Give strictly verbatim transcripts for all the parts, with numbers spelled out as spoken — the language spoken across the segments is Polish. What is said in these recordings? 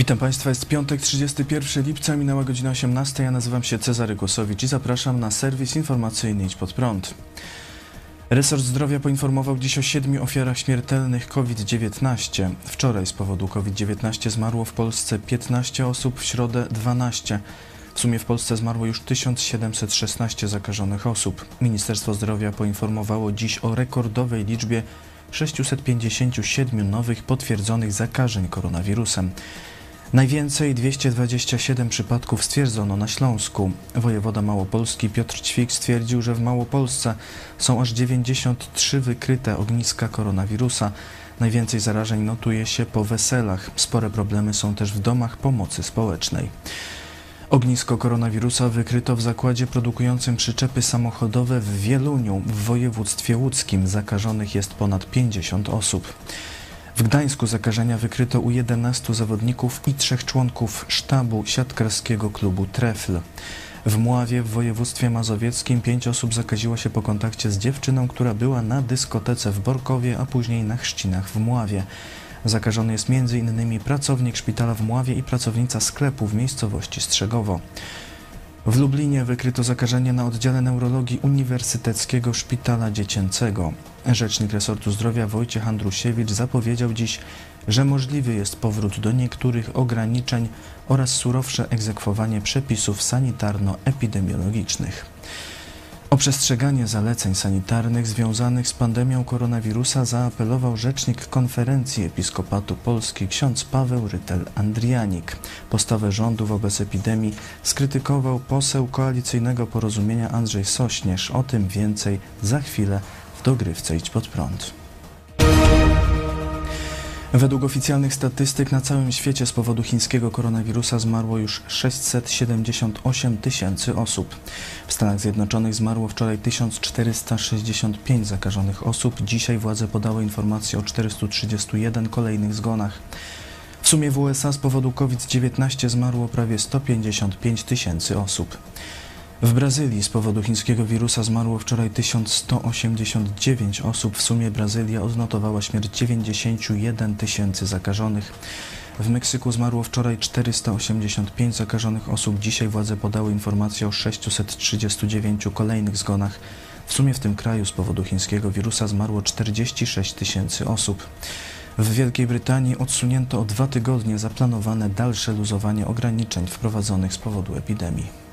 Witam Państwa, jest piątek, trzydziestego pierwszego lipca, minęła godzina osiemnasta. Ja nazywam się Cezary Głosowicz i zapraszam na serwis informacyjny Idź Pod Prąd. Resort Zdrowia poinformował dziś o siedmiu ofiarach śmiertelnych COVID dziewiętnaście. Wczoraj z powodu COVID dziewiętnaście zmarło w Polsce piętnaście osób, w środę dwanaście. W sumie w Polsce zmarło już tysiąc siedemset szesnaście zakażonych osób. Ministerstwo Zdrowia poinformowało dziś o rekordowej liczbie sześciuset pięćdziesięciu siedmiu nowych potwierdzonych zakażeń koronawirusem. Najwięcej, dwieście dwadzieścia siedem przypadków stwierdzono na Śląsku. Wojewoda małopolski Piotr Ćwik stwierdził, że w Małopolsce są aż dziewięćdziesiąt trzy wykryte ogniska koronawirusa. Najwięcej zarażeń notuje się po weselach. Spore problemy są też w domach pomocy społecznej. Ognisko koronawirusa wykryto w zakładzie produkującym przyczepy samochodowe w Wieluniu w województwie łódzkim. Zakażonych jest ponad pięćdziesiąt osób. W Gdańsku zakażenia wykryto u jedenastu zawodników i trzech członków sztabu siatkarskiego klubu Trefl. W Mławie w województwie mazowieckim pięć osób zakaziło się po kontakcie z dziewczyną, która była na dyskotece w Borkowie, a później na chrzcinach w Mławie. Zakażony jest między innymi pracownik szpitala w Mławie i pracownica sklepu w miejscowości Strzegowo. W Lublinie wykryto zakażenie na oddziale neurologii Uniwersyteckiego Szpitala Dziecięcego. Rzecznik resortu zdrowia Wojciech Andrusiewicz zapowiedział dziś, że możliwy jest powrót do niektórych ograniczeń oraz surowsze egzekwowanie przepisów sanitarno-epidemiologicznych. O przestrzeganie zaleceń sanitarnych związanych z pandemią koronawirusa zaapelował rzecznik Konferencji Episkopatu Polski ksiądz Paweł Rytel-Andrianik. Postawę rządu wobec epidemii skrytykował poseł Koalicyjnego Porozumienia Andrzej Sośnierz. O tym więcej za chwilę w dogrywce Idź Pod Prąd. Według oficjalnych statystyk na całym świecie z powodu chińskiego koronawirusa zmarło już sześćset siedemdziesiąt osiem tysięcy osób. W Stanach Zjednoczonych zmarło wczoraj tysiąc czterysta sześćdziesiąt pięć zakażonych osób. Dzisiaj władze podały informacje o czterystu trzydziestu jeden kolejnych zgonach. W sumie w U S A z powodu COVID dziewiętnaście zmarło prawie sto pięćdziesiąt pięć tysięcy osób. W Brazylii z powodu chińskiego wirusa zmarło wczoraj tysiąc sto osiemdziesiąt dziewięć osób. W sumie Brazylia odnotowała śmierć dziewięćdziesiąt jeden tysięcy zakażonych. W Meksyku zmarło wczoraj czterysta osiemdziesiąt pięć zakażonych osób. Dzisiaj władze podały informacje o sześciuset trzydziestu dziewięciu kolejnych zgonach. W sumie w tym kraju z powodu chińskiego wirusa zmarło czterdzieści sześć tysięcy osób. W Wielkiej Brytanii odsunięto o dwa tygodnie zaplanowane dalsze luzowanie ograniczeń wprowadzonych z powodu epidemii.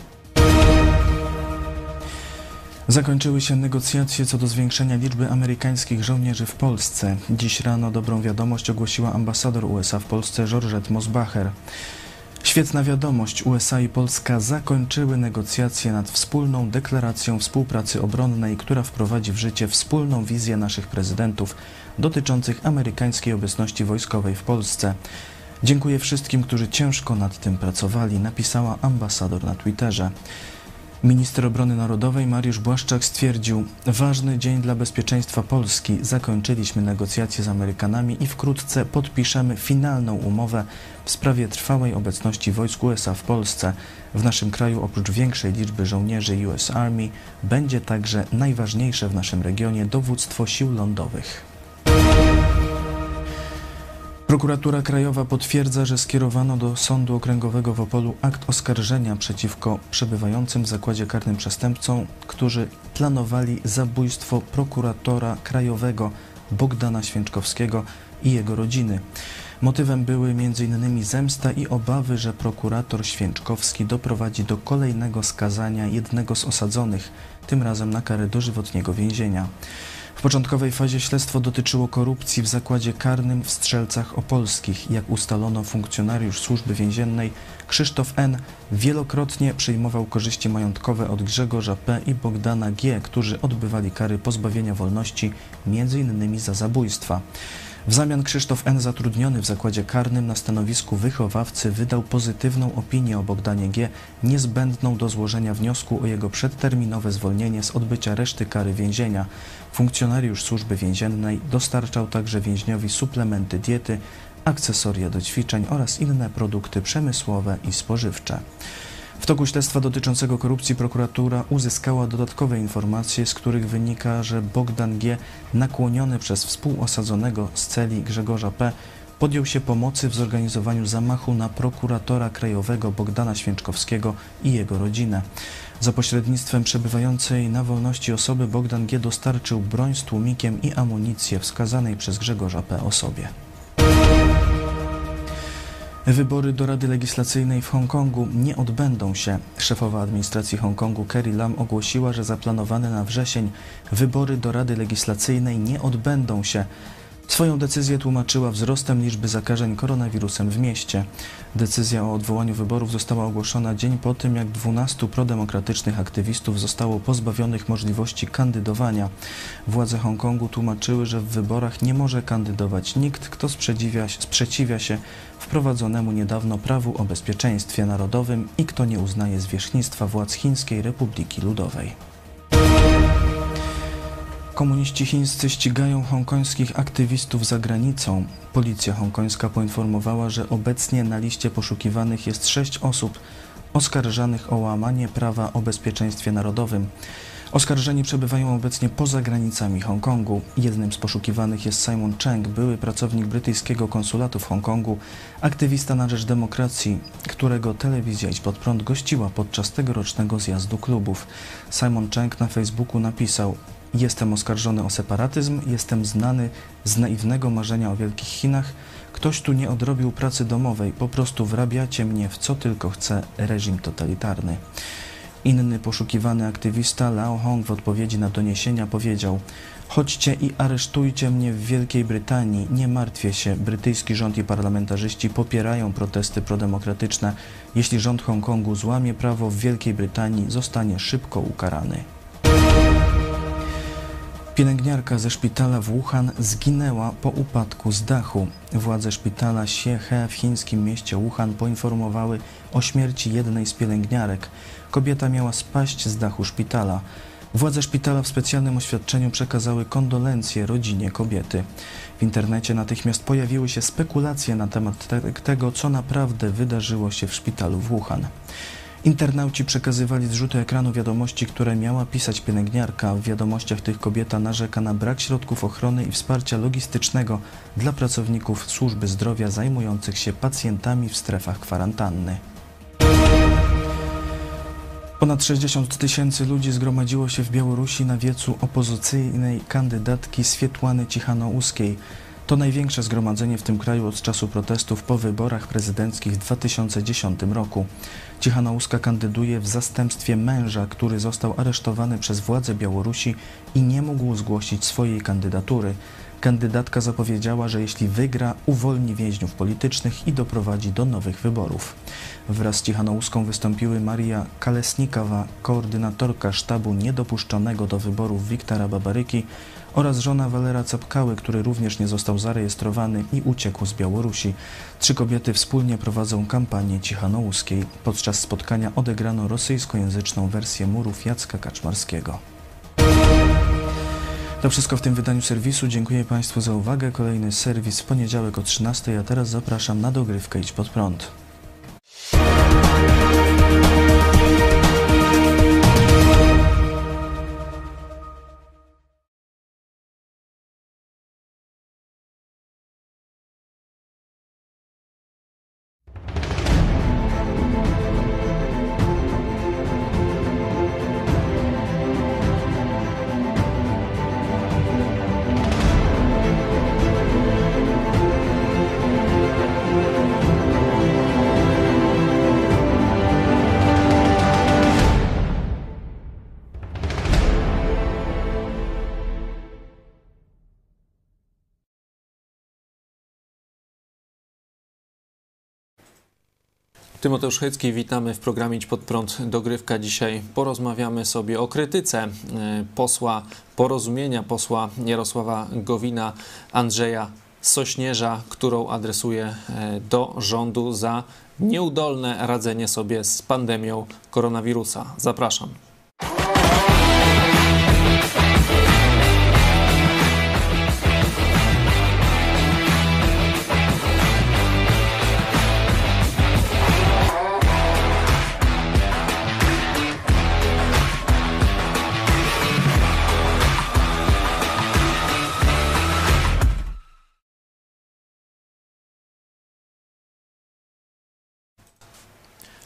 Zakończyły się negocjacje co do zwiększenia liczby amerykańskich żołnierzy w Polsce. Dziś rano dobrą wiadomość ogłosiła ambasador U S A w Polsce Georgette Mosbacher. Świetna wiadomość, U S A i Polska zakończyły negocjacje nad wspólną deklaracją współpracy obronnej, która wprowadzi w życie wspólną wizję naszych prezydentów dotyczących amerykańskiej obecności wojskowej w Polsce. Dziękuję wszystkim, którzy ciężko nad tym pracowali, napisała ambasador na Twitterze. Minister Obrony Narodowej Mariusz Błaszczak stwierdził: ważny dzień dla bezpieczeństwa Polski. Zakończyliśmy negocjacje z Amerykanami i wkrótce podpiszemy finalną umowę w sprawie trwałej obecności wojsk U S A w Polsce. W naszym kraju oprócz większej liczby żołnierzy U S Army będzie także najważniejsze w naszym regionie dowództwo sił lądowych. Prokuratura Krajowa potwierdza, że skierowano do Sądu Okręgowego w Opolu akt oskarżenia przeciwko przebywającym w zakładzie karnym przestępcom, którzy planowali zabójstwo prokuratora krajowego Bogdana Święczkowskiego i jego rodziny. Motywem były m in zemsta i obawy, że prokurator Święczkowski doprowadzi do kolejnego skazania jednego z osadzonych, tym razem na karę dożywotniego więzienia. W początkowej fazie śledztwo dotyczyło korupcji w zakładzie karnym w Strzelcach Opolskich. Jak ustalono, funkcjonariusz Służby Więziennej Krzysztof N. wielokrotnie przyjmował korzyści majątkowe od Grzegorza P. i Bogdana G., którzy odbywali kary pozbawienia wolności, między innymi za zabójstwa. W zamian Krzysztof N., zatrudniony w zakładzie karnym na stanowisku wychowawcy, wydał pozytywną opinię o Bogdanie G., niezbędną do złożenia wniosku o jego przedterminowe zwolnienie z odbycia reszty kary więzienia. Funkcjonariusz Służby Więziennej dostarczał także więźniowi suplementy diety, akcesoria do ćwiczeń oraz inne produkty przemysłowe i spożywcze. W toku śledztwa dotyczącego korupcji prokuratura uzyskała dodatkowe informacje, z których wynika, że Bogdan G., nakłoniony przez współosadzonego z celi Grzegorza P., podjął się pomocy w zorganizowaniu zamachu na prokuratora krajowego Bogdana Święczkowskiego i jego rodzinę. Za pośrednictwem przebywającej na wolności osoby Bogdan G. dostarczył broń z tłumikiem i amunicję wskazanej przez Grzegorza P. osobie. Wybory do Rady Legislacyjnej w Hongkongu nie odbędą się. Szefowa administracji Hongkongu Carrie Lam ogłosiła, że zaplanowane na wrzesień wybory do Rady Legislacyjnej nie odbędą się. Swoją decyzję tłumaczyła wzrostem liczby zakażeń koronawirusem w mieście. Decyzja o odwołaniu wyborów została ogłoszona dzień po tym, jak dwunastu prodemokratycznych aktywistów zostało pozbawionych możliwości kandydowania. Władze Hongkongu tłumaczyły, że w wyborach nie może kandydować nikt, kto sprzeciwia, sprzeciwia się wprowadzonemu niedawno prawu o bezpieczeństwie narodowym i kto nie uznaje zwierzchnictwa władz Chińskiej Republiki Ludowej. Komuniści chińscy ścigają hongkońskich aktywistów za granicą. Policja hongkońska poinformowała, że obecnie na liście poszukiwanych jest sześć osób oskarżanych o łamanie prawa o bezpieczeństwie narodowym. Oskarżeni przebywają obecnie poza granicami Hongkongu. Jednym z poszukiwanych jest Simon Cheng, były pracownik brytyjskiego konsulatu w Hongkongu, aktywista na rzecz demokracji, którego telewizja Idź Pod Prąd gościła podczas tegorocznego zjazdu klubów. Simon Cheng na Facebooku napisał: Jestem oskarżony o separatyzm, jestem znany z naiwnego marzenia o wielkich Chinach. Ktoś tu nie odrobił pracy domowej, po prostu wrabiacie mnie w co tylko chce reżim totalitarny. Inny poszukiwany aktywista Lao Hong w odpowiedzi na doniesienia powiedział: Chodźcie i aresztujcie mnie w Wielkiej Brytanii, nie martwię się, brytyjski rząd i parlamentarzyści popierają protesty prodemokratyczne. Jeśli rząd Hongkongu złamie prawo w Wielkiej Brytanii, zostanie szybko ukarany. Pielęgniarka ze szpitala w Wuhan zginęła po upadku z dachu. Władze szpitala Xiehe w chińskim mieście Wuhan poinformowały o śmierci jednej z pielęgniarek. Kobieta miała spaść z dachu szpitala. Władze szpitala w specjalnym oświadczeniu przekazały kondolencje rodzinie kobiety. W internecie natychmiast pojawiły się spekulacje na temat te tego, co naprawdę wydarzyło się w szpitalu w Wuhan. Internauci przekazywali zrzuty ekranu wiadomości, które miała pisać pielęgniarka. W wiadomościach tych kobieta narzeka na brak środków ochrony i wsparcia logistycznego dla pracowników służby zdrowia zajmujących się pacjentami w strefach kwarantanny. Ponad sześćdziesiąt tysięcy ludzi zgromadziło się w Białorusi na wiecu opozycyjnej kandydatki Swietłany Cichanouskiej. To największe zgromadzenie w tym kraju od czasu protestów po wyborach prezydenckich w dwa tysiące dziesiątym roku. Cichanouska kandyduje w zastępstwie męża, który został aresztowany przez władze Białorusi i nie mógł zgłosić swojej kandydatury. Kandydatka zapowiedziała, że jeśli wygra, uwolni więźniów politycznych i doprowadzi do nowych wyborów. Wraz z Cichanouską wystąpiły Maria Kalesnikowa, koordynatorka sztabu niedopuszczonego do wyborów Wiktora Babaryki, oraz żona Walera Capkały, który również nie został zarejestrowany i uciekł z Białorusi. Trzy kobiety wspólnie prowadzą kampanię Cichanouskiej. Podczas spotkania odegrano rosyjskojęzyczną wersję murów Jacka Kaczmarskiego. To wszystko w tym wydaniu serwisu. Dziękuję Państwu za uwagę. Kolejny serwis w poniedziałek o trzynastej, a teraz zapraszam na dogrywkę Idź Pod Prąd. Tymoteusz Chycki, witamy w programie Idź Pod Prąd Dogrywka. Dzisiaj porozmawiamy sobie o krytyce posła Porozumienia, posła Jarosława Gowina, Andrzeja Sośnierza, którą adresuje do rządu za nieudolne radzenie sobie z pandemią koronawirusa. Zapraszam.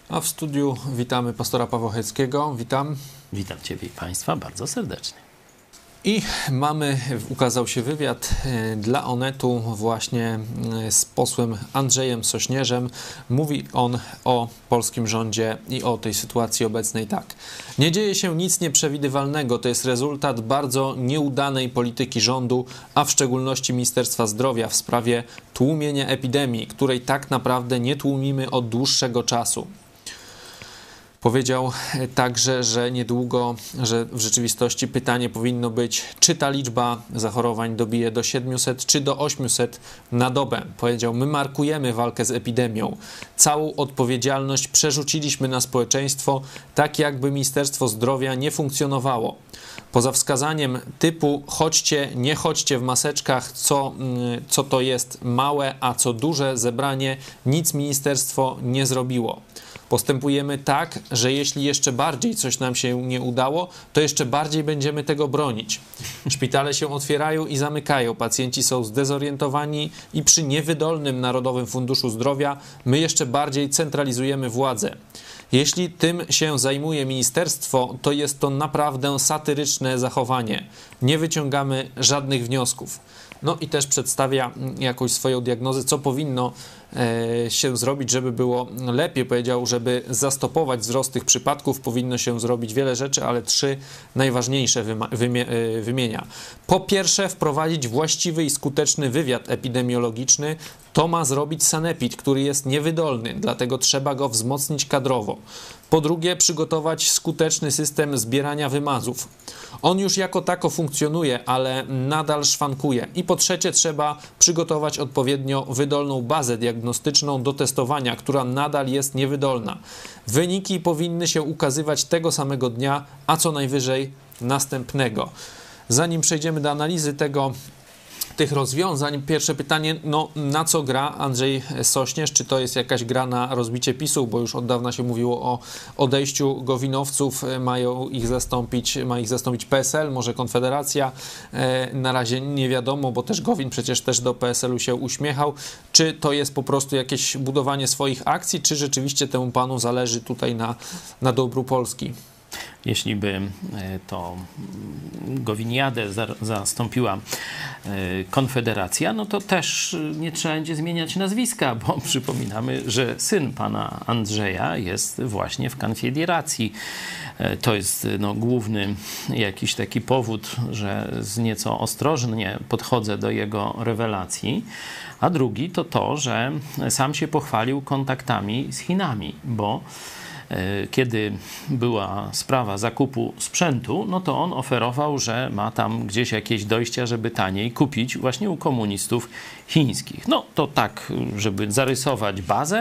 A w studiu witamy pastora Pawła Chojeckiego. Witam. Witam Ciebie i Państwa bardzo serdecznie. I mamy, ukazał się wywiad dla Onetu właśnie z posłem Andrzejem Sośnierzem. Mówi on o polskim rządzie i o tej sytuacji obecnej tak. Nie dzieje się nic nieprzewidywalnego. To jest rezultat bardzo nieudanej polityki rządu, a w szczególności Ministerstwa Zdrowia w sprawie tłumienia epidemii, której tak naprawdę nie tłumimy od dłuższego czasu. Powiedział także, że niedługo, że w rzeczywistości pytanie powinno być, czy ta liczba zachorowań dobije do siedmiuset, czy do ośmiuset na dobę. Powiedział, my markujemy walkę z epidemią. Całą odpowiedzialność przerzuciliśmy na społeczeństwo, tak jakby Ministerstwo Zdrowia nie funkcjonowało. Poza wskazaniem typu chodźcie, nie chodźcie w maseczkach, co, co to jest małe, a co duże zebranie, nic ministerstwo nie zrobiło. Postępujemy tak, że jeśli jeszcze bardziej coś nam się nie udało, to jeszcze bardziej będziemy tego bronić. Szpitale się otwierają i zamykają, pacjenci są zdezorientowani i przy niewydolnym Narodowym Funduszu Zdrowia my jeszcze bardziej centralizujemy władzę. Jeśli tym się zajmuje ministerstwo, to jest to naprawdę satyryczne zachowanie. Nie wyciągamy żadnych wniosków. No i też przedstawia jakąś swoją diagnozę, co powinno e, się zrobić, żeby było lepiej. Powiedział, żeby zastopować wzrost tych przypadków, powinno się zrobić wiele rzeczy, ale trzy najważniejsze wymie, wymienia. Po pierwsze, wprowadzić właściwy i skuteczny wywiad epidemiologiczny. To ma zrobić sanepid, który jest niewydolny, dlatego trzeba go wzmocnić kadrowo. Po drugie, przygotować skuteczny system zbierania wymazów. On już jako tako funkcjonuje, ale nadal szwankuje. I po trzecie, trzeba przygotować odpowiednio wydolną bazę diagnostyczną do testowania, która nadal jest niewydolna. Wyniki powinny się ukazywać tego samego dnia, a co najwyżej następnego. Zanim przejdziemy do analizy tego, tych rozwiązań, pierwsze pytanie, no na co gra Andrzej Sośnierz? Czy to jest jakaś gra na rozbicie PiSu, bo już od dawna się mówiło o odejściu gowinowców, mają ich zastąpić, ma ich zastąpić P S L, może Konfederacja, na razie nie wiadomo, bo też Gowin przecież też do P S L u się uśmiechał. Czy to jest po prostu jakieś budowanie swoich akcji, czy rzeczywiście temu panu zależy tutaj na, na dobru Polski? Jeśli by to Gowiniadę zastąpiła Konfederacja, no to też nie trzeba będzie zmieniać nazwiska, bo przypominamy, że syn pana Andrzeja jest właśnie w Konfederacji. To jest no, główny jakiś taki powód, że z nieco ostrożnie podchodzę do jego rewelacji. A drugi to to, że sam się pochwalił kontaktami z Chinami, bo kiedy była sprawa zakupu sprzętu, no to on oferował, że ma tam gdzieś jakieś dojścia, żeby taniej kupić właśnie u komunistów chińskich. No to tak, żeby zarysować bazę.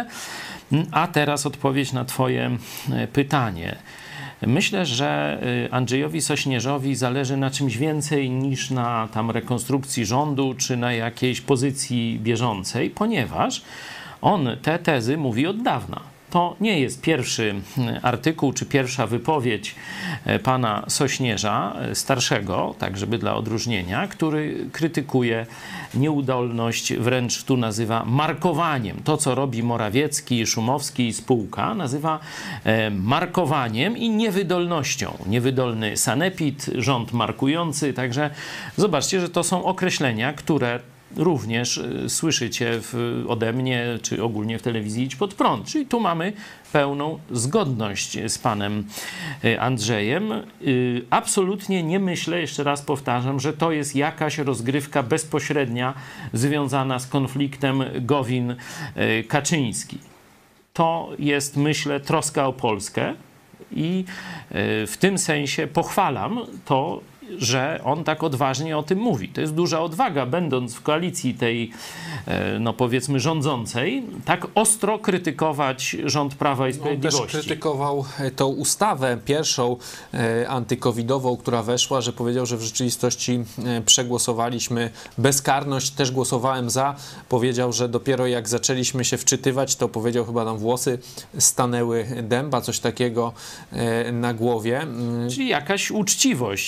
A teraz odpowiedź na twoje pytanie. Myślę, że Andrzejowi Sośnierzowi zależy na czymś więcej niż na tam rekonstrukcji rządu czy na jakiejś pozycji bieżącej, ponieważ on te tezy mówi od dawna. To nie jest pierwszy artykuł czy pierwsza wypowiedź pana Sośnierza starszego, tak żeby dla odróżnienia, który krytykuje nieudolność, wręcz tu nazywa markowaniem. To, co robi Morawiecki, Szumowski i spółka, nazywa markowaniem i niewydolnością. Niewydolny sanepid, rząd markujący, także zobaczcie, że to są określenia, które również słyszycie w, ode mnie, czy ogólnie w telewizji Idź Pod Prąd. Czyli tu mamy pełną zgodność z panem Andrzejem. Absolutnie nie myślę, jeszcze raz powtarzam, że to jest jakaś rozgrywka bezpośrednia związana z konfliktem Gowin-Kaczyński. To jest, myślę, troska o Polskę i w tym sensie pochwalam to, że on tak odważnie o tym mówi. To jest duża odwaga, będąc w koalicji tej, no powiedzmy, rządzącej, tak ostro krytykować rząd Prawa i Sprawiedliwości. On też krytykował tą ustawę pierwszą e, antykowidową, która weszła, że powiedział, że w rzeczywistości e, przegłosowaliśmy bezkarność. Też głosowałem za. Powiedział, że dopiero jak zaczęliśmy się wczytywać, to powiedział, chyba nam włosy stanęły dęba, coś takiego e, na głowie. Czyli jakaś uczciwość z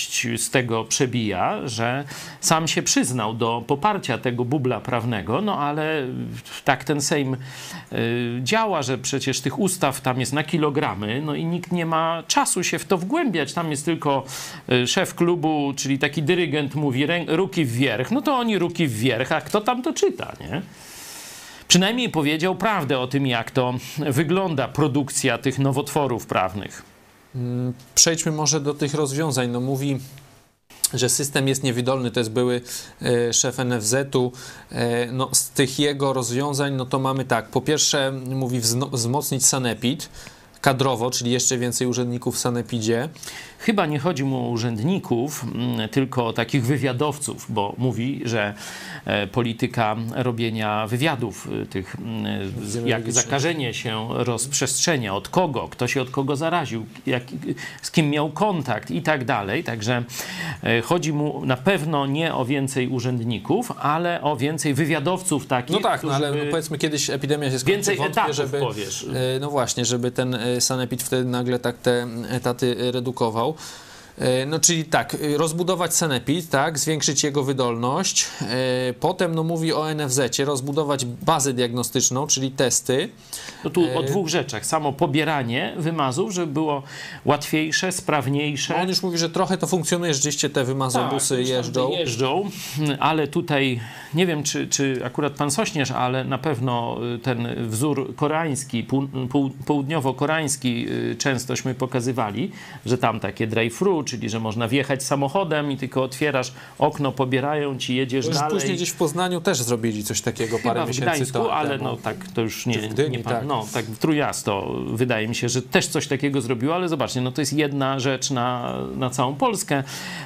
z tego przebija, że sam się przyznał do poparcia tego bubla prawnego, no ale tak ten Sejm działa, że przecież tych ustaw tam jest na kilogramy, no i nikt nie ma czasu się w to wgłębiać. Tam jest tylko szef klubu, czyli taki dyrygent mówi ruki wwierch, no to oni ruki wwierch, a kto tam to czyta, nie? Przynajmniej powiedział prawdę o tym, jak to wygląda produkcja tych nowotworów prawnych. Przejdźmy może do tych rozwiązań. No mówi, że system jest niewydolny, to jest były e, szef N F Z-u. E, no, z tych jego rozwiązań, no to mamy tak, po pierwsze mówi wzno- wzmocnić sanepid kadrowo, czyli jeszcze więcej urzędników w sanepidzie. Chyba nie chodzi mu o urzędników, tylko o takich wywiadowców, bo mówi, że polityka robienia wywiadów tych, jak zakażenie się rozprzestrzenia, od kogo, kto się od kogo zaraził, jak, z kim miał kontakt i tak dalej. Także chodzi mu na pewno nie o więcej urzędników, ale o więcej wywiadowców takich. No tak, no ale no powiedzmy kiedyś epidemia się skończy, więcej wątpię, etatów, żeby, powiesz. No właśnie, żeby ten sanepid wtedy nagle tak te etaty redukował. No czyli tak, rozbudować sanepid, tak, zwiększyć jego wydolność. Potem no mówi o N F Z-cie, rozbudować bazę diagnostyczną, czyli testy. No tu o dwóch rzeczach. Samo pobieranie wymazów, żeby było łatwiejsze, sprawniejsze. No on już mówi, że trochę to funkcjonuje, rzeczywiście te wymazobusy tak, jeżdżą. jeżdżą. Ale tutaj, nie wiem czy, czy akurat pan Sośnierz, ale na pewno ten wzór koreański, pół, pół, południowo-koreański częstośmy pokazywali, że tam takie drive-thru, czyli że można wjechać samochodem i tylko otwierasz okno, pobierają ci, jedziesz już dalej. Później gdzieś w Poznaniu też zrobili coś takiego Chyba parę w miesięcy Gdańsku, temu. ale no tak, to już nie, w Gdyni, nie pan, tak. no tak w Trójmiasto wydaje mi się, że też coś takiego zrobiło, ale zobaczcie, no to jest jedna rzecz na, na całą Polskę.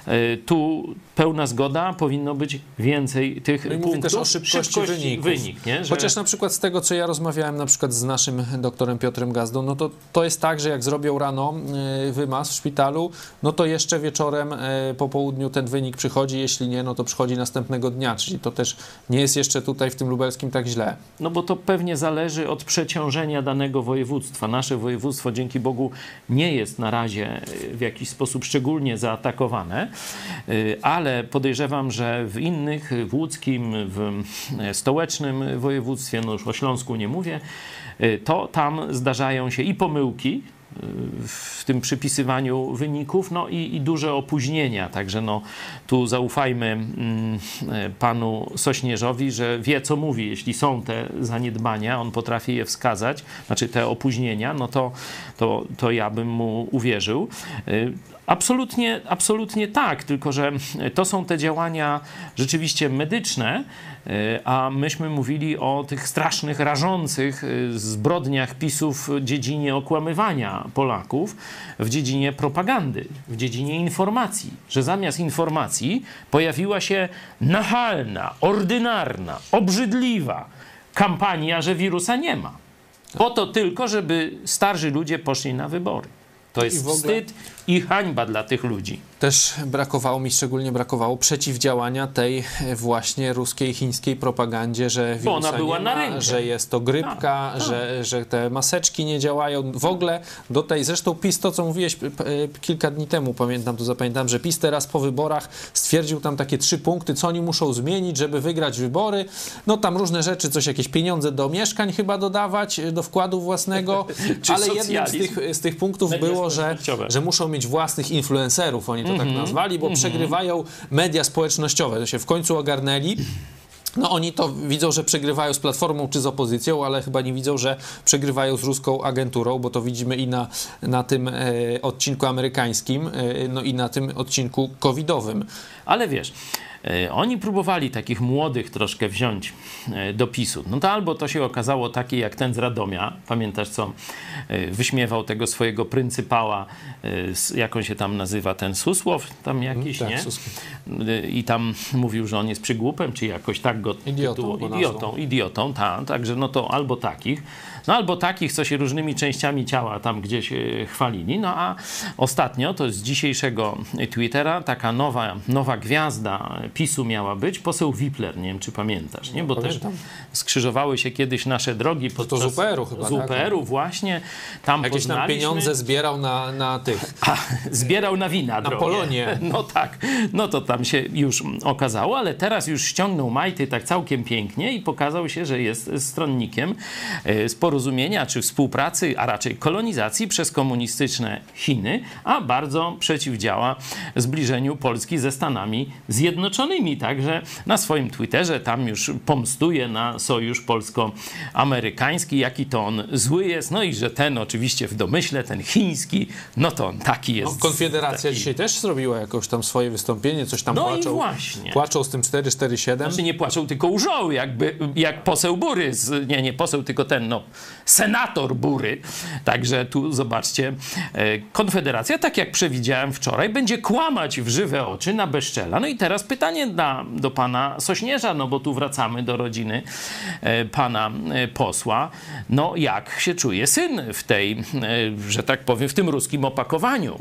Tu pełna zgoda, powinno być więcej tych no i punktów. Mówi też o szybkości, szybkości wyników. Wynik, nie? Że... Chociaż na przykład z tego, co ja rozmawiałem na przykład z naszym doktorem Piotrem Gazdą, no to to jest tak, że jak zrobią rano wymaz w szpitalu, no to jeszcze wieczorem po południu ten wynik przychodzi, jeśli nie, no to przychodzi następnego dnia, czyli to też nie jest jeszcze tutaj w tym lubelskim tak źle. No bo to pewnie zależy od przeciążenia danego województwa. Nasze województwo, dzięki Bogu, nie jest na razie w jakiś sposób szczególnie zaatakowane, ale podejrzewam, że w innych, w łódzkim, w stołecznym województwie, no już o Śląsku nie mówię, to tam zdarzają się i pomyłki w tym przypisywaniu wyników, no i, i duże opóźnienia. Także no, tu zaufajmy mm, panu Sośnierzowi, że wie, co mówi. Jeśli są te zaniedbania, on potrafi je wskazać, znaczy te opóźnienia, no to, to, to ja bym mu uwierzył. Absolutnie, absolutnie tak, tylko że to są te działania rzeczywiście medyczne, a myśmy mówili o tych strasznych, rażących zbrodniach PiS-ów w dziedzinie okłamywania Polaków, w dziedzinie propagandy, w dziedzinie informacji, że zamiast informacji pojawiła się nachalna, ordynarna, obrzydliwa kampania, że wirusa nie ma. Po to tylko, żeby starzy ludzie poszli na wybory. To jest wstyd i hańba dla tych ludzi. Też brakowało mi, szczególnie brakowało przeciwdziałania tej właśnie ruskiej, chińskiej propagandzie, że wirusa ona była nie na ma, rękę. że jest to grypka, tak, tak. Że, że te maseczki nie działają. W ogóle do tej, zresztą PiS, to co mówiłeś kilka dni temu, pamiętam, to zapamiętam, że PiS teraz po wyborach stwierdził tam takie trzy punkty, co oni muszą zmienić, żeby wygrać wybory. No tam różne rzeczy, coś, jakieś pieniądze do mieszkań chyba dodawać, do wkładu własnego, ale jednym z tych, z tych punktów Media było, że, że muszą mieć własnych influencerów, oni to mm-hmm. tak nazwali, bo mm-hmm. przegrywają media społecznościowe. To się w końcu ogarnęli. No oni to widzą, że przegrywają z Platformą czy z opozycją, ale chyba nie widzą, że przegrywają z ruską agenturą, bo to widzimy i na, na tym e, odcinku amerykańskim, e, no i na tym odcinku covidowym. Ale wiesz, oni próbowali takich młodych troszkę wziąć do PiS-u. No to albo to się okazało takie jak ten z Radomia, pamiętasz co, wyśmiewał tego swojego pryncypała, jak on się tam nazywa, ten Susłow, tam jakiś, hmm, tak, nie? Susłow. I tam mówił, że on jest przygłupem, czy jakoś tak go idiotą, tytuło, idiotą, idiotą, tak, także no to albo takich, no albo takich, co się różnymi częściami ciała tam gdzieś chwalili. No a ostatnio, to z dzisiejszego Twittera, taka nowa, nowa gwiazda PiSu miała być poseł Wipler, nie wiem, czy pamiętasz, nie? Bo no, też skrzyżowały się kiedyś nasze drogi podczas to z U P R-u chyba, z U P R-u tak? właśnie. Tam jakieś tam pieniądze zbierał na, na tych... A, zbierał na wina Na Polonię. No tak, no to tam się już okazało, ale teraz już ściągnął majty tak całkiem pięknie i pokazał się, że jest stronnikiem z porozumienia czy współpracy, a raczej kolonizacji przez komunistyczne Chiny, a bardzo przeciwdziała zbliżeniu Polski ze Stanami Zjednoczonymi. Także na swoim Twitterze tam już pomstuje na sojusz polsko-amerykański, jaki to on zły jest, no i że ten oczywiście w domyśle, ten chiński, no to on taki jest. No, Konfederacja taki... dzisiaj też zrobiła jakoś tam swoje wystąpienie, coś tam no płaczą. i właśnie. Płaczą z tym cztery cztery siedem. Znaczy nie płaczą, tylko łżą, jakby, jak poseł Bury, z, nie, nie poseł, tylko ten, no, senator Bury. Także tu zobaczcie, Konfederacja, tak jak przewidziałem wczoraj, będzie kłamać w żywe oczy na bezczela. No i teraz pytanie dla, do pana Sośnierza, no bo tu wracamy do rodziny pana posła. No jak się czuje syn w tej, że tak powiem, w tym ruskim opakowaniu?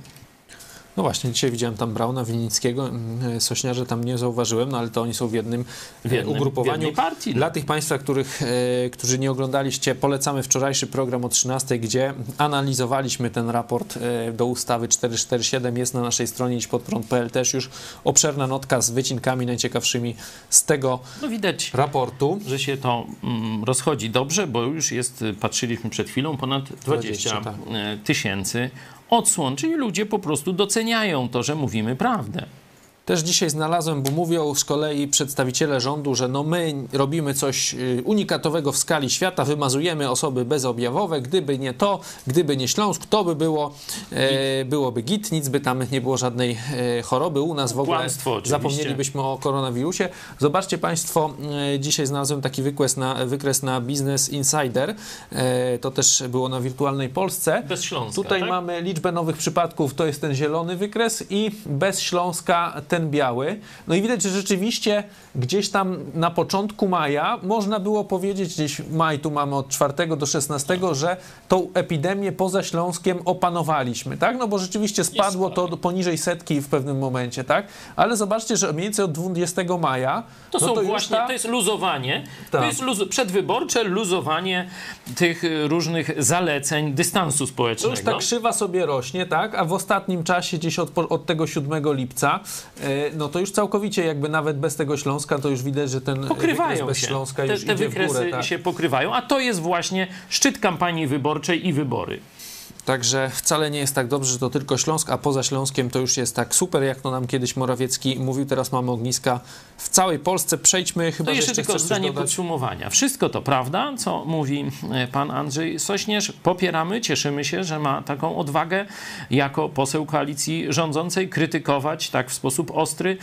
No właśnie, dzisiaj widziałem tam Brauna, Winnickiego, Sośniarza tam nie zauważyłem, no ale to oni są w jednym, w jednym ugrupowaniu. W partii, no. Dla tych Państwa, których, e, którzy nie oglądaliście, polecamy wczorajszy program o trzynastej, gdzie analizowaliśmy ten raport e, do ustawy cztery cztery siedem. Jest na naszej stronie idź pod prąd kropka p l też już obszerna notka z wycinkami najciekawszymi z tego no widać, raportu. Że się to mm, rozchodzi dobrze, bo już jest, patrzyliśmy przed chwilą, ponad dwadzieścia tysięcy odsłon, czyli ludzie po prostu doceniają to, że mówimy prawdę. Też dzisiaj znalazłem, bo mówią z kolei przedstawiciele rządu, że no my robimy coś unikatowego w skali świata, wymazujemy osoby bezobjawowe, gdyby nie to, gdyby nie Śląsk, to by było, e, byłoby git, nic by tam nie było żadnej e, choroby. U nas w ogóle Kłamstwo, zapomnielibyśmy o koronawirusie. Zobaczcie Państwo, e, dzisiaj znalazłem taki wykres na, wykres na Business Insider, e, to też było na Wirtualnej Polsce. Bez Śląska, Tutaj tak? mamy liczbę nowych przypadków, to jest ten zielony wykres i bez Śląska ten biały. No i widać, że rzeczywiście gdzieś tam na początku maja można było powiedzieć, gdzieś maj tu mamy od czwartego do szesnastego, że tą epidemię poza Śląskiem opanowaliśmy, tak? No bo rzeczywiście spadło to do poniżej setki w pewnym momencie, tak? Ale zobaczcie, że mniej więcej od dwudziestego maja to no są to właśnie, ta... to jest luzowanie, tak. to jest luz, przedwyborcze luzowanie tych różnych zaleceń dystansu społecznego. To już ta krzywa sobie rośnie, tak? A w ostatnim czasie, gdzieś od, od tego siódmego lipca, no to już całkowicie jakby nawet bez tego Śląska, to już widać, że ten pokrywają bez się. Śląska te, już te idzie w górę. wykresy Tak. się pokrywają, a to jest właśnie szczyt kampanii wyborczej i wybory. Także wcale nie jest tak dobrze, że to tylko Śląsk, a poza Śląskiem to już jest tak super, jak to nam kiedyś Morawiecki mówił. Teraz mamy ogniska w całej Polsce. Przejdźmy chyba, to że jeszcze, jeszcze tylko zdanie dodać. podsumowania. Wszystko to prawda, co mówi pan Andrzej Sośnierz. Popieramy, cieszymy się, że ma taką odwagę jako poseł koalicji rządzącej krytykować tak w sposób ostry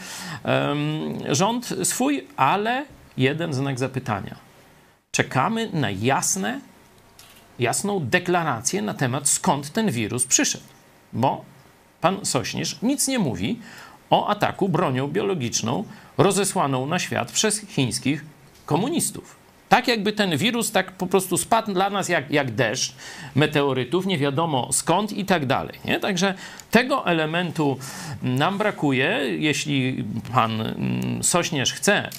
um, rząd swój, ale jeden znak zapytania. Czekamy na jasne jasną deklarację na temat, skąd ten wirus przyszedł. Bo pan Sośnierz nic nie mówi o ataku bronią biologiczną rozesłaną na świat przez chińskich komunistów. Tak jakby ten wirus tak po prostu spadł dla nas jak, jak deszcz meteorytów, nie wiadomo skąd i tak dalej. Nie? Także tego elementu nam brakuje. Jeśli pan Sośnierz chce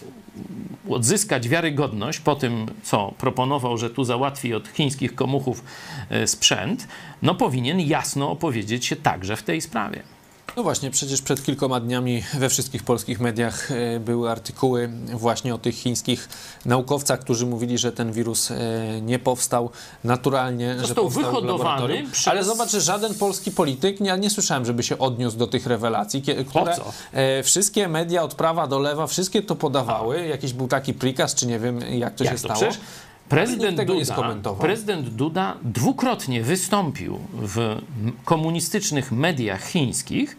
odzyskać wiarygodność po tym, co proponował, że tu załatwi od chińskich komuchów sprzęt, no powinien jasno opowiedzieć się także w tej sprawie. No właśnie, przecież przed kilkoma dniami we wszystkich polskich mediach były artykuły właśnie o tych chińskich naukowcach, którzy mówili, że ten wirus nie powstał naturalnie, Został że powstał wyhodowany w laboratorium. przez... Ale zobacz, że żaden polski polityk, nie, nie słyszałem, żeby się odniósł do tych rewelacji, które co? E, wszystkie media od prawa do lewa, wszystkie to podawały. Jakiś był taki prikaz, czy nie wiem, jak to jak się to? stało. Przecież Prezydent tego nie Duda, skomentował. prezydent Duda dwukrotnie wystąpił w komunistycznych mediach chińskich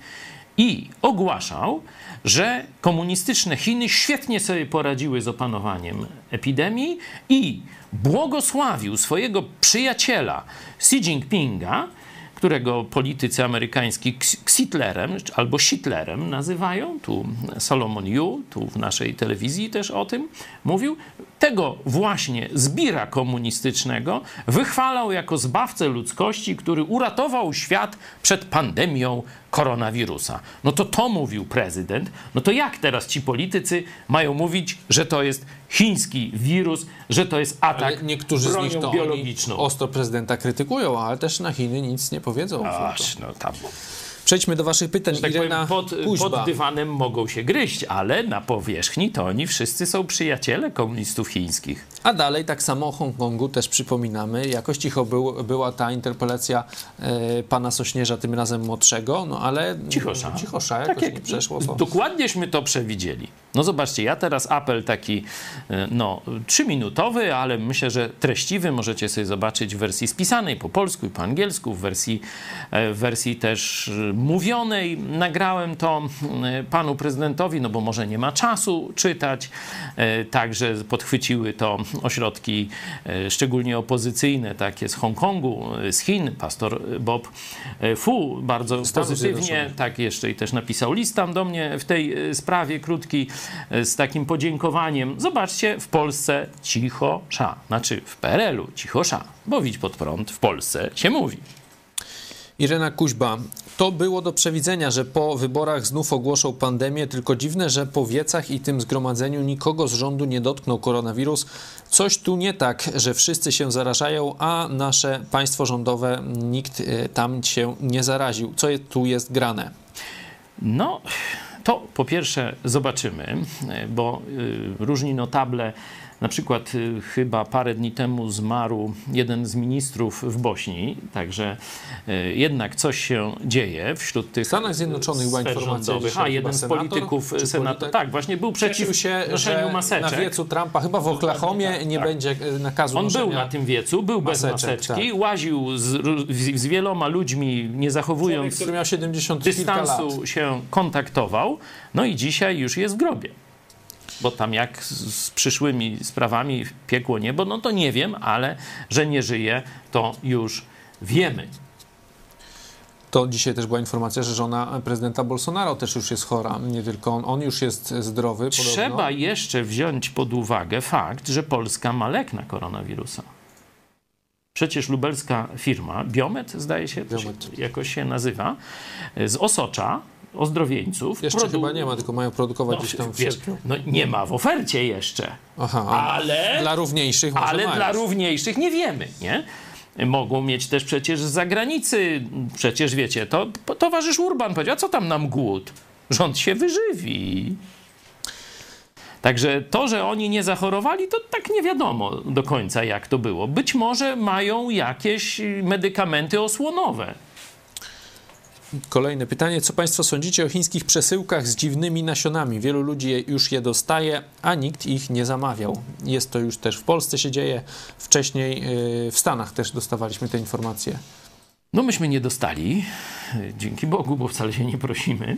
i ogłaszał, że komunistyczne Chiny świetnie sobie poradziły z opanowaniem epidemii i błogosławił swojego przyjaciela Xi Jinpinga, którego politycy amerykańscy Xitlerem albo Hitlerem nazywają. Tu Solomon Yu, tu w naszej telewizji też o tym mówił. Tego właśnie zbira komunistycznego wychwalał jako zbawcę ludzkości, który uratował świat przed pandemią koronawirusa. No to to mówił prezydent. No to jak teraz ci politycy mają mówić, że to jest chiński wirus, że to jest atak ale niektórzy bronią z nich to biologiczną? ostro prezydenta krytykują, ale też na Chiny nic nie powiedzą. Aż, no tam. Przejdźmy do waszych pytań. Tak Irena powiem, pod, Kuźba. pod dywanem mogą się gryźć, ale na powierzchni to oni wszyscy są przyjaciele komunistów chińskich. A dalej tak samo o Hongkongu też przypominamy. Jakoś cicho był, była ta interpelacja e, pana Sośnierza, tym razem młodszego, no ale Cichosza. cichosza jakoś Tak jak nie przeszło. To... Dokładnieśmy to przewidzieli. No zobaczcie, ja teraz apel taki no trzyminutowy, ale myślę, że treściwy. Możecie sobie zobaczyć w wersji spisanej po polsku i po angielsku, w wersji, w wersji też mówionej. Nagrałem to panu prezydentowi, no bo może nie ma czasu czytać. Także podchwyciły to ośrodki szczególnie opozycyjne, takie z Hongkongu, z Chin. Pastor Bob Fu bardzo Stanów pozytywnie, Zjednoczonych. tak jeszcze i też napisał list tam do mnie w tej sprawie krótki, z takim podziękowaniem. Zobaczcie, w Polsce cichosza, znaczy w P R L u cichosza, bo Widź pod prąd w Polsce się mówi. Irena Kuźba. To było do przewidzenia, że po wyborach znów ogłoszą pandemię, tylko dziwne, że po wiecach i tym zgromadzeniu nikogo z rządu nie dotknął koronawirus. Coś tu nie tak, że wszyscy się zarażają, a nasze państwo rządowe, nikt tam się nie zaraził. Co tu jest grane? No, to po pierwsze zobaczymy, bo y, różni notable. Na przykład y, chyba parę dni temu zmarł jeden z ministrów w Bośni, także y, jednak coś się dzieje wśród tych W Stanach Zjednoczonych była sfer informacja rządowych. dzisiaj, A jeden z senator, polityków czy senatu, polityk? tak, właśnie był przeciw Cieszył się, noszeniu że maseczek. na wiecu Trumpa, chyba w Oklahomie, tak, nie tak. będzie nakazu On noszenia był na tym wiecu, był bez maseczek, maseczki, tak. łaził z, z, z wieloma ludźmi, nie Człowiek, zachowując który miał siedemdziesiąt kilka lat. dystansu, się kontaktował, no i dzisiaj już jest w grobie. Bo tam jak z, z przyszłymi sprawami piekło niebo, no to nie wiem, ale że nie żyje, to już wiemy. To dzisiaj też była informacja, że żona prezydenta Bolsonaro też już jest chora. Nie tylko on, on już jest zdrowy. Podobno. Trzeba jeszcze wziąć pod uwagę fakt, że Polska ma lek na koronawirusa. Przecież lubelska firma, Biomet zdaje się, to się Biomet. jakoś się nazywa, z Osocza, ozdrowieńców. Jeszcze produ- chyba nie ma, tylko mają produkować no, gdzieś tam w wiesz, sierpniu. no nie ma w ofercie jeszcze. Aha, Ale, dla równiejszych może ale mają. dla równiejszych nie wiemy, nie? Mogą mieć też przecież z zagranicy, przecież wiecie, to towarzysz Urban powiedział, a co tam nam głód? Rząd się wyżywi. Także to, że oni nie zachorowali, to tak nie wiadomo do końca, jak to było. Być może mają jakieś medykamenty osłonowe. Kolejne pytanie. Co państwo sądzicie o chińskich przesyłkach z dziwnymi nasionami? Wielu ludzi już je dostaje, a nikt ich nie zamawiał. Jest to już też w Polsce się dzieje. Wcześniej yy, w Stanach też dostawaliśmy te informacje. No myśmy nie dostali, dzięki Bogu, bo wcale się nie prosimy.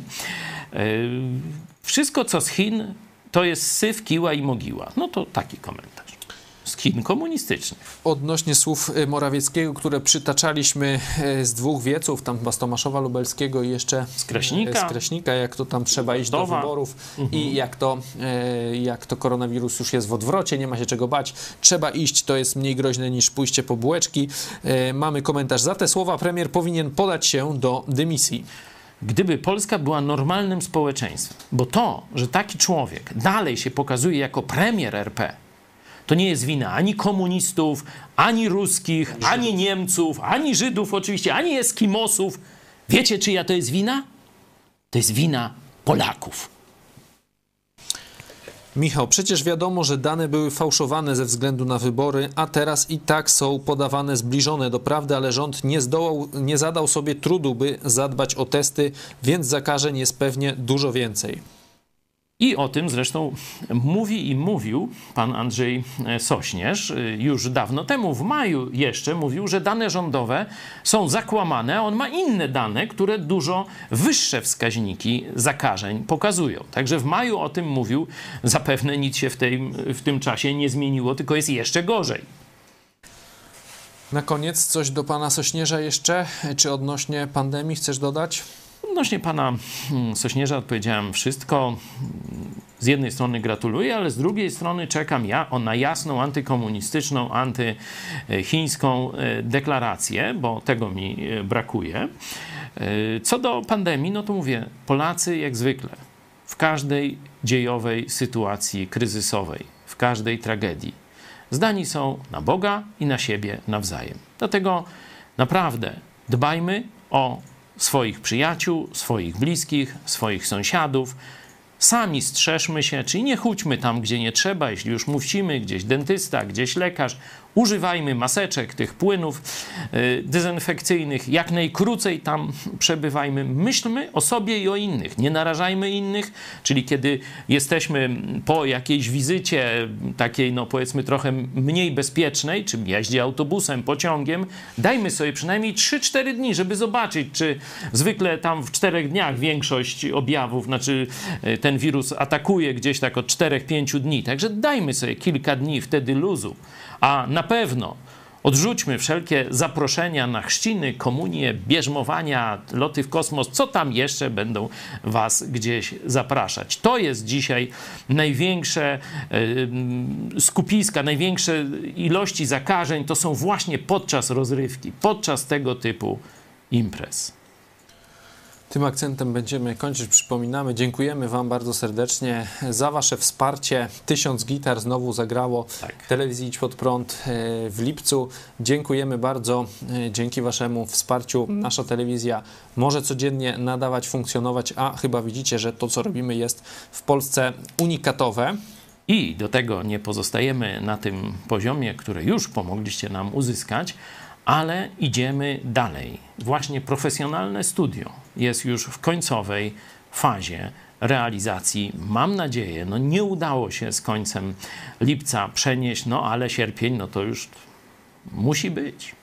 Wszystko, co z Chin, to jest syf, kiła i mogiła. No to taki komentarz. Z Chin komunistycznych. Odnośnie słów Morawieckiego, które przytaczaliśmy z dwóch wieców, tam chyba z Tomaszowa Lubelskiego i jeszcze Z Kraśnika. z Kraśnika, jak to tam trzeba iść do Gorzdowa. wyborów Mhm. i jak to, e, jak to koronawirus już jest w odwrocie, nie ma się czego bać, trzeba iść, to jest mniej groźne niż pójście po bułeczki. E, mamy komentarz. Za te słowa premier powinien podać się do dymisji. Gdyby Polska była normalnym społeczeństwem, bo to, że taki człowiek dalej się pokazuje jako premier R P, to nie jest wina ani komunistów, ani ruskich, ani Niemców, ani Żydów oczywiście, ani Eskimosów. Wiecie, czyja to jest wina? To jest wina Polaków. Michał, przecież wiadomo, że dane były fałszowane ze względu na wybory, a teraz i tak są podawane zbliżone do prawdy, ale rząd nie zdołał, nie zadał sobie trudu, by zadbać o testy, więc zakażeń jest pewnie dużo więcej. I o tym zresztą mówi i mówił pan Andrzej Sośnierz już dawno temu, w maju jeszcze mówił, że dane rządowe są zakłamane, a on ma inne dane, które dużo wyższe wskaźniki zakażeń pokazują. Także w maju o tym mówił, zapewne nic się w, tej, w tym czasie nie zmieniło, tylko jest jeszcze gorzej. Na koniec coś do pana Sośnierza jeszcze, czy odnośnie pandemii chcesz dodać? Odnośnie pana Sośnierza odpowiedziałem wszystko. Z jednej strony gratuluję, ale z drugiej strony czekam ja na jasną antykomunistyczną, antychińską deklarację, bo tego mi brakuje. Co do pandemii, no to mówię, Polacy jak zwykle w każdej dziejowej sytuacji kryzysowej, w każdej tragedii zdani są na Boga i na siebie nawzajem. Dlatego naprawdę dbajmy o swoich przyjaciół, swoich bliskich, swoich sąsiadów. Sami strzeżmy się, czyli nie chódźmy tam, gdzie nie trzeba, jeśli już musimy, gdzieś dentysta, gdzieś lekarz. Używajmy maseczek, tych płynów y, dezynfekcyjnych, jak najkrócej tam przebywajmy. Myślmy o sobie i o innych, nie narażajmy innych, czyli kiedy jesteśmy po jakiejś wizycie takiej, no powiedzmy trochę mniej bezpiecznej, czy jeździ autobusem, pociągiem, dajmy sobie przynajmniej trzy cztery dni, żeby zobaczyć, czy zwykle tam w czterech dniach większość objawów, znaczy ten wirus atakuje gdzieś tak od czterech pięciu dni, także dajmy sobie kilka dni wtedy luzu. A na pewno odrzućmy wszelkie zaproszenia na chrzciny, komunie, bierzmowania, loty w kosmos, co tam jeszcze będą was gdzieś zapraszać. To jest dzisiaj największe skupiska, największe ilości zakażeń, to są właśnie podczas rozrywki, podczas tego typu imprez. Tym akcentem będziemy kończyć. Przypominamy, dziękujemy wam bardzo serdecznie za wasze wsparcie. Tysiąc gitar znowu zagrało tak. w telewizji Idź Pod Prąd w lipcu. Dziękujemy bardzo. Dzięki waszemu wsparciu nasza telewizja może codziennie nadawać, funkcjonować, a chyba widzicie, że to, co robimy, jest w Polsce unikatowe. I do tego nie pozostajemy na tym poziomie, który już pomogliście nam uzyskać, ale idziemy dalej. Właśnie profesjonalne studio jest już w końcowej fazie realizacji. Mam nadzieję, no nie udało się z końcem lipca przenieść, no ale sierpień, no to już musi być.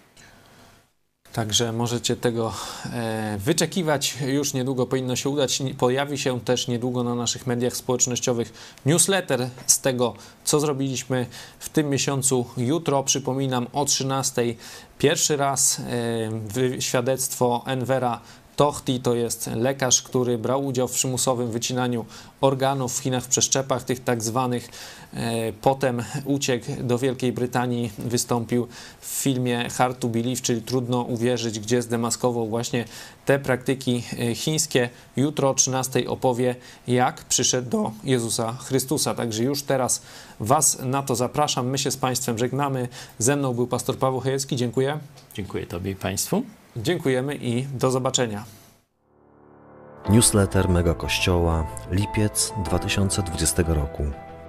Także możecie tego e, wyczekiwać. Już niedługo powinno się udać. Pojawi się też niedługo na naszych mediach społecznościowych newsletter z tego, co zrobiliśmy w tym miesiącu. Jutro, przypominam, o trzynastej pierwszy raz e, świadectwo Envera Tohti, to jest lekarz, który brał udział w przymusowym wycinaniu organów w Chinach w przeszczepach, tych tak zwanych. E, potem uciekł do Wielkiej Brytanii, wystąpił w filmie Hard to Believe, czyli Trudno uwierzyć, gdzie zdemaskował właśnie te praktyki chińskie. Jutro o trzynastej opowie, jak przyszedł do Jezusa Chrystusa. Także już teraz was na to zapraszam. My się z państwem żegnamy. Ze mną był pastor Paweł Chojecki. Dziękuję. Dziękuję tobie i państwu. Dziękujemy i do zobaczenia. Newsletter Mega Kościoła, lipiec dwa tysiące dwudziestego roku.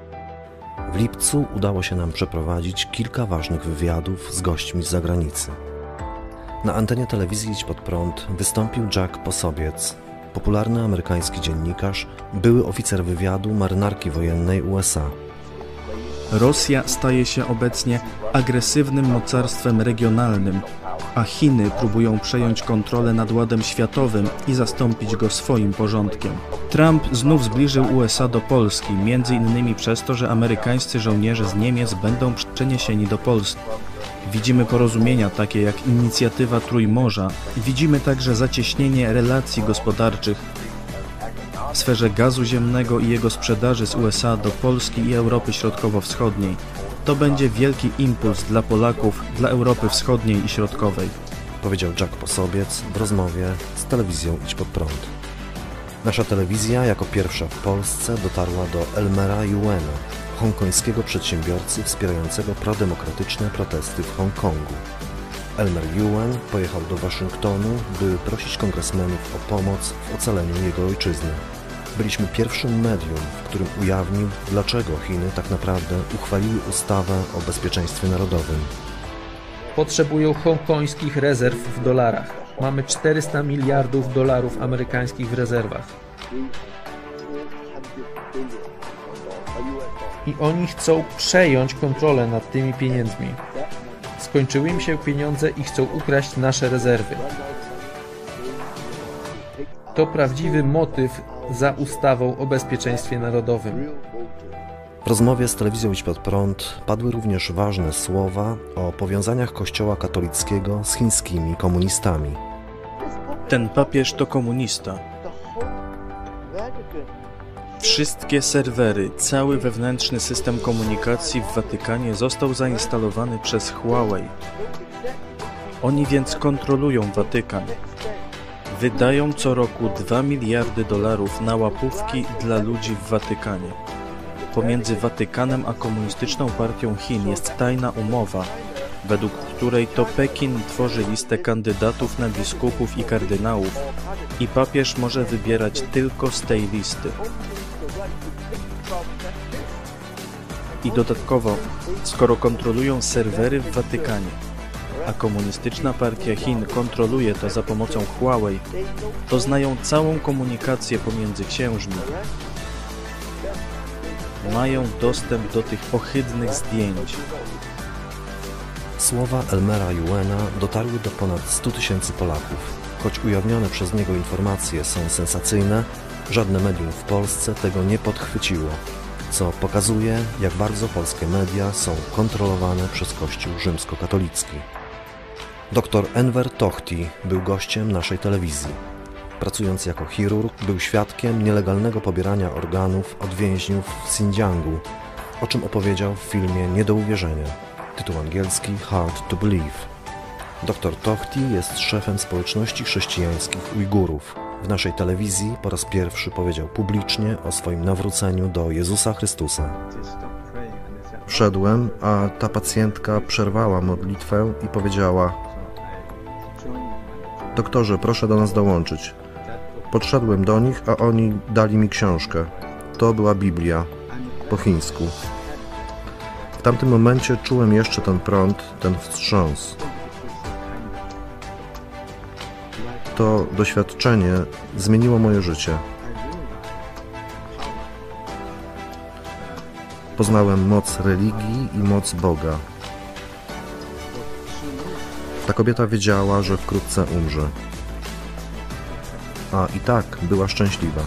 W lipcu udało się nam przeprowadzić kilka ważnych wywiadów z gośćmi z zagranicy. Na antenie telewizji Idź Pod Prąd wystąpił Jack Posobiec, popularny amerykański dziennikarz, były oficer wywiadu marynarki wojennej U S A. Rosja staje się obecnie agresywnym mocarstwem regionalnym, a Chiny próbują przejąć kontrolę nad ładem światowym i zastąpić go swoim porządkiem. Trump znów zbliżył U S A do Polski, między innymi przez to, że amerykańscy żołnierze z Niemiec będą przeniesieni do Polski. Widzimy porozumienia takie jak inicjatywa Trójmorza. Widzimy także zacieśnienie relacji gospodarczych w sferze gazu ziemnego i jego sprzedaży z U S A do Polski i Europy Środkowo-Wschodniej. To będzie wielki impuls dla Polaków, dla Europy Wschodniej i Środkowej. Powiedział Jack Posobiec w rozmowie z telewizją Idź Pod Prąd. Nasza telewizja jako pierwsza w Polsce dotarła do Elmera Yuena, hongkońskiego przedsiębiorcy wspierającego prodemokratyczne protesty w Hongkongu. Elmer Yuen pojechał do Waszyngtonu, by prosić kongresmenów o pomoc w ocaleniu jego ojczyzny. Byliśmy pierwszym medium, w którym ujawnił, dlaczego Chiny tak naprawdę uchwaliły ustawę o bezpieczeństwie narodowym. Potrzebują hongkońskich rezerw w dolarach. Mamy czterysta miliardów dolarów amerykańskich w rezerwach. I oni chcą przejąć kontrolę nad tymi pieniędzmi. Skończyły im się pieniądze i chcą ukraść nasze rezerwy. To prawdziwy motyw za ustawą o bezpieczeństwie narodowym. W rozmowie z telewizją Idź Pod Prąd padły również ważne słowa o powiązaniach Kościoła katolickiego z chińskimi komunistami. Ten papież to komunista. Wszystkie serwery, cały wewnętrzny system komunikacji w Watykanie został zainstalowany przez Huawei. Oni więc kontrolują Watykan. wydają co roku dwa miliardy dolarów na łapówki dla ludzi w Watykanie. Pomiędzy Watykanem a Komunistyczną Partią Chin jest tajna umowa, według której to Pekin tworzy listę kandydatów na biskupów i kardynałów i papież może wybierać tylko z tej listy. I dodatkowo, skoro kontrolują serwery w Watykanie, a Komunistyczna Partia Chin kontroluje to za pomocą Huawei, to znają całą komunikację pomiędzy księżmi. Mają dostęp do tych ohydnych zdjęć. Słowa Elmera Yuena dotarły do ponad stu tysięcy Polaków. Choć ujawnione przez niego informacje są sensacyjne, żadne medium w Polsce tego nie podchwyciło, co pokazuje, jak bardzo polskie media są kontrolowane przez Kościół rzymskokatolicki. Doktor Enver Tohti był gościem naszej telewizji. Pracując jako chirurg, był świadkiem nielegalnego pobierania organów od więźniów w Xinjiangu, o czym opowiedział w filmie Nie do uwierzenia, tytuł angielski Hard to Believe. Doktor Tohti jest szefem społeczności chrześcijańskich Ujgurów. W naszej telewizji po raz pierwszy powiedział publicznie o swoim nawróceniu do Jezusa Chrystusa. Wszedłem, a ta pacjentka przerwała modlitwę i powiedziała: doktorze, proszę do nas dołączyć. Podszedłem do nich, a oni dali mi książkę. To była Biblia, po chińsku. W tamtym momencie czułem jeszcze ten prąd, ten wstrząs. To doświadczenie zmieniło moje życie. Poznałem moc religii i moc Boga. Ta kobieta wiedziała, że wkrótce umrze. A i tak była szczęśliwa.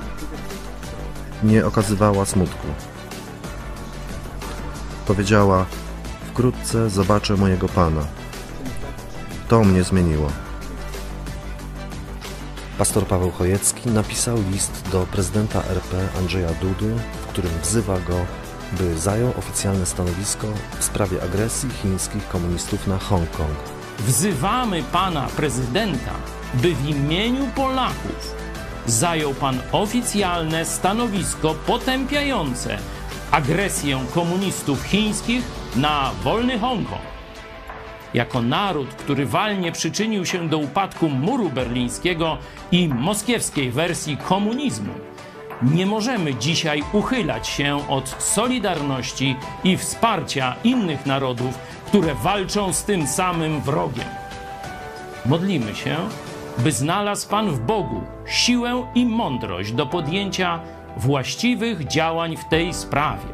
Nie okazywała smutku. Powiedziała: wkrótce zobaczę mojego Pana. To mnie zmieniło. Pastor Paweł Chojecki napisał list do prezydenta R P Andrzeja Dudy, w którym wzywa go, by zajął oficjalne stanowisko w sprawie agresji chińskich komunistów na Hongkong. Wzywamy pana prezydenta, by w imieniu Polaków zajął pan oficjalne stanowisko potępiające agresję komunistów chińskich na wolny Hongkong. Jako naród, który walnie przyczynił się do upadku muru berlińskiego i moskiewskiej wersji komunizmu, nie możemy dzisiaj uchylać się od solidarności i wsparcia innych narodów, które walczą z tym samym wrogiem. Modlimy się, by znalazł Pan w Bogu siłę i mądrość do podjęcia właściwych działań w tej sprawie.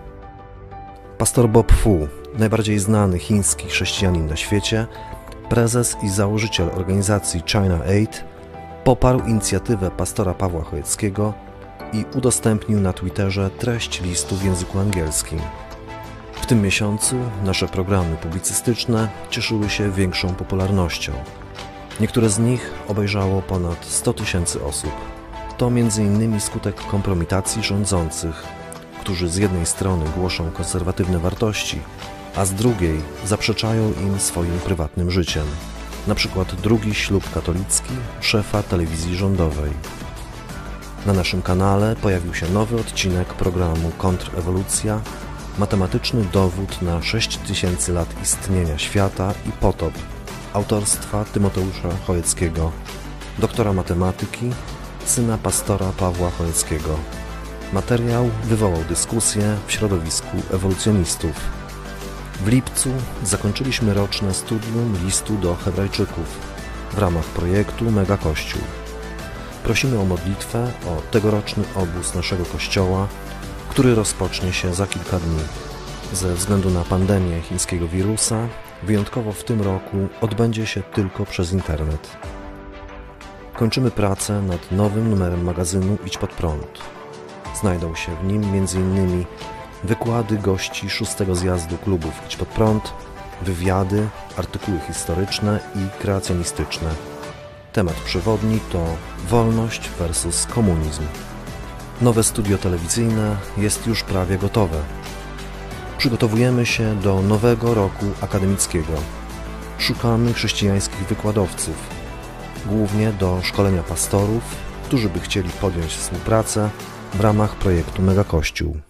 Pastor Bob Fu, najbardziej znany chiński chrześcijanin na świecie, prezes i założyciel organizacji China Aid, poparł inicjatywę pastora Pawła Chojeckiego i udostępnił na Twitterze treść listu w języku angielskim. W tym miesiącu nasze programy publicystyczne cieszyły się większą popularnością. Niektóre z nich obejrzało ponad sto tysięcy osób. To między innymi skutek kompromitacji rządzących, którzy z jednej strony głoszą konserwatywne wartości, a z drugiej zaprzeczają im swoim prywatnym życiem. Na przykład drugi ślub katolicki szefa telewizji rządowej. Na naszym kanale pojawił się nowy odcinek programu Kontrewolucja, matematyczny dowód na sześć tysięcy lat istnienia świata i potop, autorstwa Tymoteusza Chojeckiego, doktora matematyki, syna pastora Pawła Chojeckiego. Materiał wywołał dyskusję w środowisku ewolucjonistów. W lipcu zakończyliśmy roczne studium listu do Hebrajczyków w ramach projektu Mega Kościół. Prosimy o modlitwę o tegoroczny obóz naszego Kościoła, który rozpocznie się za kilka dni. Ze względu na pandemię chińskiego wirusa, wyjątkowo w tym roku odbędzie się tylko przez internet. Kończymy pracę nad nowym numerem magazynu Idź Pod Prąd. Znajdą się w nim między innymi wykłady gości szóstego zjazdu klubów Idź Pod Prąd, wywiady, artykuły historyczne i kreacjonistyczne. Temat przewodni to wolność versus komunizm. Nowe studio telewizyjne jest już prawie gotowe. Przygotowujemy się do nowego roku akademickiego. Szukamy chrześcijańskich wykładowców. głównie do szkolenia pastorów, którzy by chcieli podjąć współpracę w ramach projektu Mega Kościół.